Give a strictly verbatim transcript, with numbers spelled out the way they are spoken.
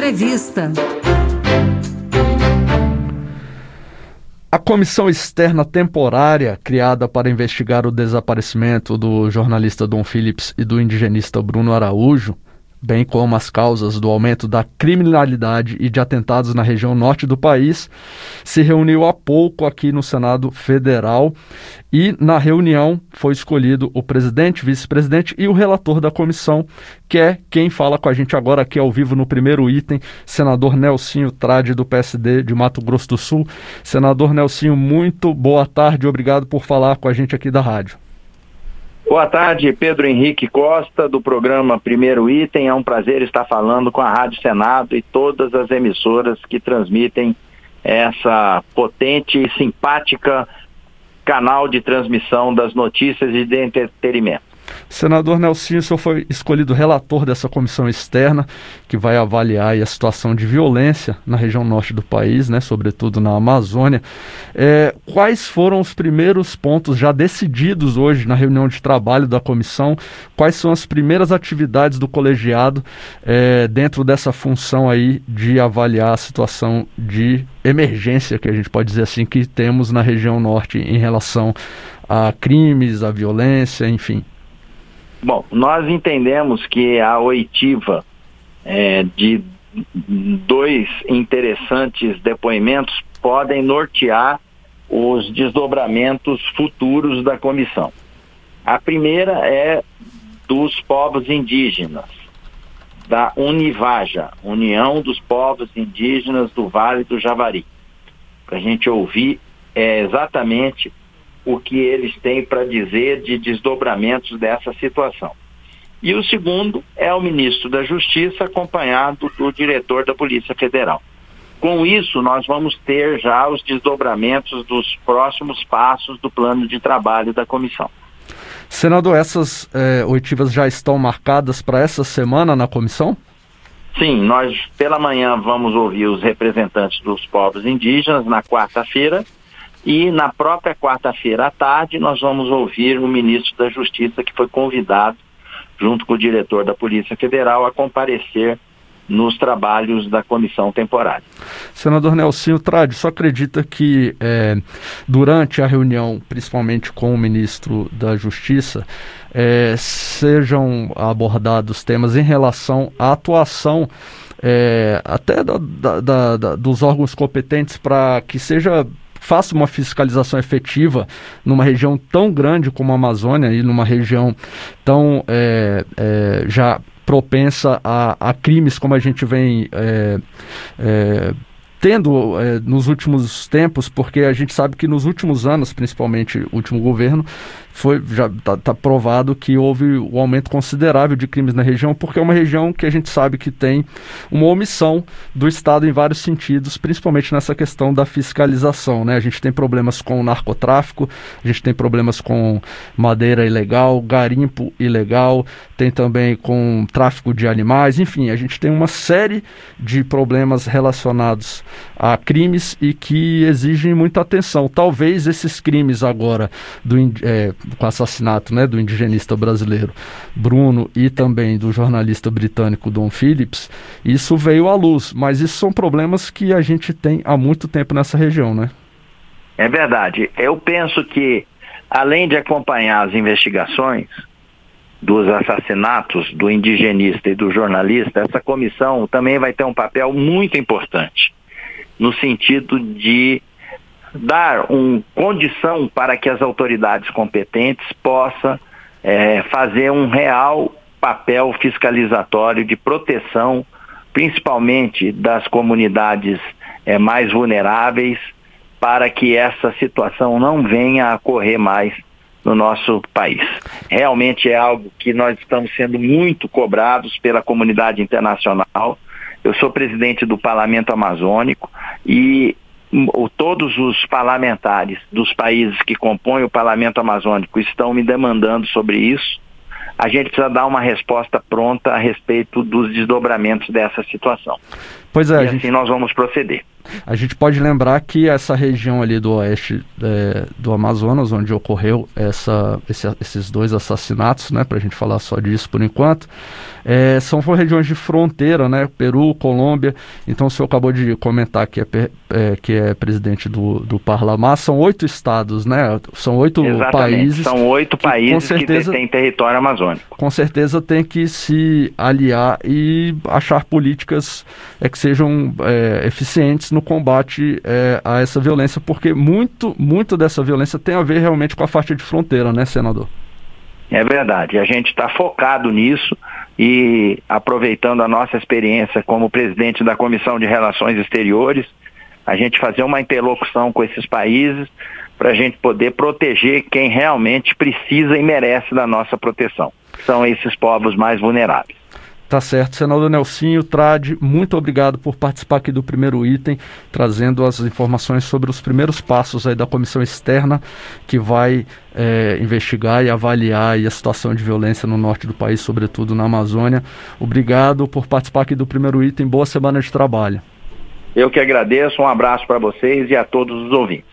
Entrevista. A comissão externa temporária, criada para investigar o desaparecimento do jornalista Dom Phillips e do indigenista Bruno Araújo, bem como as causas do aumento da criminalidade e de atentados na região norte do país, se reuniu há pouco aqui no Senado Federal e na reunião foi escolhido o presidente, vice-presidente e o relator da comissão, que é quem fala com a gente agora aqui ao vivo no primeiro item, senador Nelsinho Trade, do P S D de Mato Grosso do Sul. Senador Nelsinho, muito boa tarde, obrigado por falar com a gente aqui da rádio. Boa tarde, Pedro Henrique Costa, do programa Primeiro Item. É um prazer estar falando com a Rádio Senado e todas as emissoras que transmitem essa potente e simpática canal de transmissão das notícias e de entretenimento. Senador Nelsinho, o senhor foi escolhido relator dessa comissão externa que vai avaliar aí a situação de violência na região norte do país, né, sobretudo na Amazônia. É, quais foram os primeiros pontos já decididos hoje na reunião de trabalho da comissão? Quais são as primeiras atividades do colegiado é, dentro dessa função aí de avaliar a situação de emergência, que a gente pode dizer assim, que temos na região norte em relação a crimes, a violência, enfim? Bom, nós entendemos que a oitiva é, de dois interessantes depoimentos podem nortear os desdobramentos futuros da comissão. A primeira é dos povos indígenas, da Univaja, União dos Povos Indígenas do Vale do Javari, para a gente ouvir é, exatamente o que eles têm para dizer de desdobramentos dessa situação. E o segundo é o ministro da Justiça, acompanhado do diretor da Polícia Federal. Com isso, nós vamos ter já os desdobramentos dos próximos passos do plano de trabalho da comissão. Senador, essas eh, oitivas já estão marcadas para essa semana na comissão? Sim, nós pela manhã vamos ouvir os representantes dos povos indígenas na quarta-feira, e na própria quarta-feira à tarde nós vamos ouvir o ministro da Justiça, que foi convidado, junto com o diretor da Polícia Federal, a comparecer nos trabalhos da comissão temporária. Senador Nelsinho Trade, só acredita que é, durante a reunião, principalmente com o ministro da Justiça, é, sejam abordados temas em relação à atuação é, até da, da, da, dos órgãos competentes para que seja faça uma fiscalização efetiva numa região tão grande como a Amazônia e numa região tão é, é, já propensa a, a crimes como a gente vem é, é, tendo é, nos últimos tempos, porque a gente sabe que nos últimos anos, principalmente o último governo, foi, já está tá provado que houve um aumento considerável de crimes na região, porque é uma região que a gente sabe que tem uma omissão do Estado em vários sentidos, principalmente nessa questão da fiscalização, né? A gente tem problemas com o narcotráfico, a gente tem problemas com madeira ilegal, garimpo ilegal, tem também com tráfico de animais, enfim, a gente tem uma série de problemas relacionados a crimes e que exigem muita atenção. Talvez esses crimes agora do é, com o assassinato, né, do indigenista brasileiro Bruno e também do jornalista britânico Dom Phillips, isso veio à luz, mas isso são problemas que a gente tem há muito tempo nessa região, né? É verdade. Eu penso que, além de acompanhar as investigações dos assassinatos do indigenista e do jornalista, essa comissão também vai ter um papel muito importante no sentido de dar uma condição para que as autoridades competentes possam é, fazer um real papel fiscalizatório de proteção, principalmente das comunidades é, mais vulneráveis, para que essa situação não venha a ocorrer mais no nosso país. Realmente é algo que nós estamos sendo muito cobrados pela comunidade internacional. Eu sou presidente do Parlamento Amazônico e o, todos os parlamentares dos países que compõem o Parlamento Amazônico estão me demandando sobre isso. A gente precisa dar uma resposta pronta a respeito dos desdobramentos dessa situação. Pois é, e a assim gente... nós vamos proceder. A gente pode lembrar que essa região ali do oeste é, do Amazonas, onde ocorreu essa, esse, esses dois assassinatos, né, para a gente falar só disso por enquanto, é, são regiões de fronteira, né, Peru, Colômbia. Então o senhor acabou de comentar que é, é, que é presidente do, do Parlamar, são oito estados, né, são oito Exatamente, países. São oito que, países certeza, que têm território amazônico. Com certeza tem que se aliar e achar políticas é, que sejam é, eficientes no combate é, a essa violência, porque muito, muito dessa violência tem a ver realmente com a faixa de fronteira, né, senador? É verdade, a gente está focado nisso e aproveitando a nossa experiência como presidente da Comissão de Relações Exteriores, a gente fazer uma interlocução com esses países para a gente poder proteger quem realmente precisa e merece da nossa proteção, que são esses povos mais vulneráveis. Tá certo, senador Nelsinho Trade, muito obrigado por participar aqui do Primeiro Item, trazendo as informações sobre os primeiros passos aí da comissão externa que vai é, investigar e avaliar aí a situação de violência no norte do país, sobretudo na Amazônia. Obrigado por participar aqui do Primeiro Item, boa semana de trabalho. Eu que agradeço, um abraço para vocês e a todos os ouvintes.